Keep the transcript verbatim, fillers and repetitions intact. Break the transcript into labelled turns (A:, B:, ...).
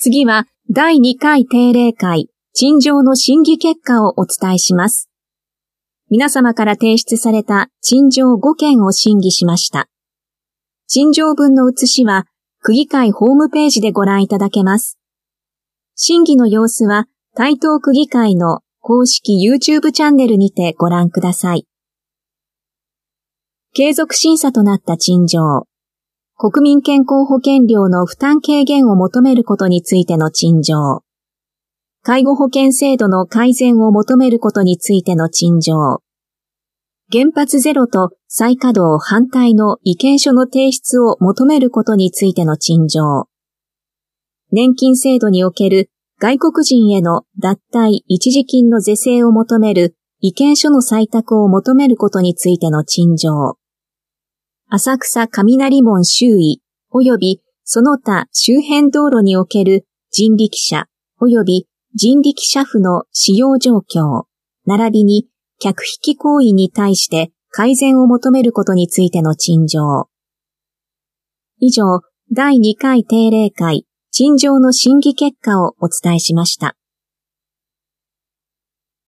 A: 次はだいにかい定例会、陳情の審議結果をお伝えします。皆様から提出された陳情ごけんを審議しました。陳情文の写しは、区議会ホームページでご覧いただけます。審議の様子は、台東区議会の公式 YouTube チャンネルにてご覧ください。継続審査となった陳情。国民健康保険料の負担軽減を求めることについての陳情。介護保険制度の改善を求めることについての陳情。原発ゼロと再稼働反対の意見書の提出を求めることについての陳情。年金制度における外国人への脱退一時金の是正を求める意見書の採択を求めることについての陳情。浅草雷門周囲及びその他周辺道路における人力車及び人力車夫の使用状況、並びに客引き行為に対して改善を求めることについての陳情。以上、だいにかい定例会、陳情の審議結果をお伝えしました。